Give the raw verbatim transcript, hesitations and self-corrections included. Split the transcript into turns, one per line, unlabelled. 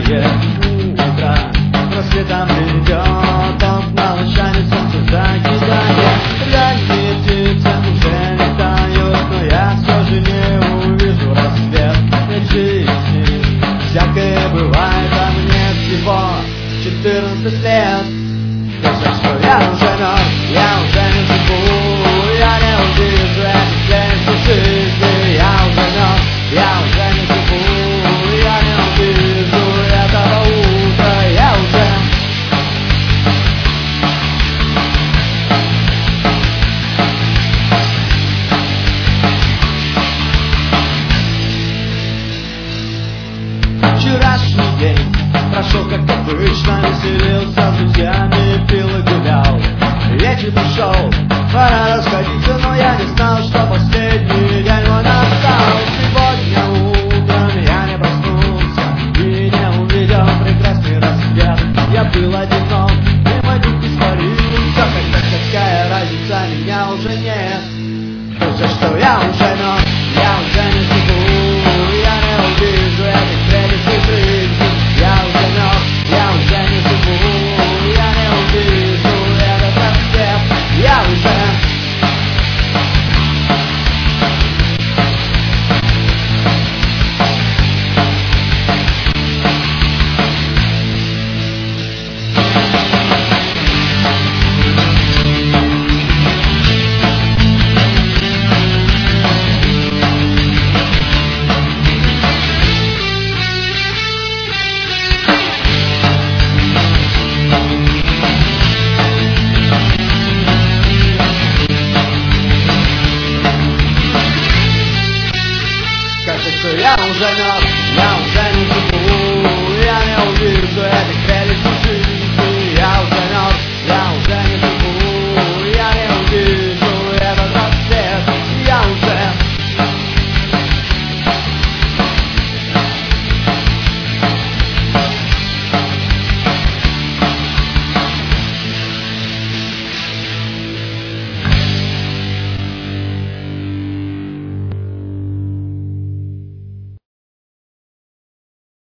раннее утро рассветом придет, окна лучами солнца закидает. Ранние птицы уже летают, но я все же не увижу рассвет. Ведь жизни всякое бывает, а мне всего четырнадцать лет. Кажется, что я уже мертв, я уже не живу, я не увижу этих лет жизни. Я уже мертв, я уже не живу, я не увижу этого утра. Я уже вчерашний день прошел как обычно, веселился с друзьями, пил и гулял. Вечер пришел, пора расходиться, но я не знал, что последний день он настал. Сегодня утром я не проснулся и не увидел прекрасный рассвет. Я был одинок, и мой дух испарился, хотя какая разница, меня уже нет. Все, что я уже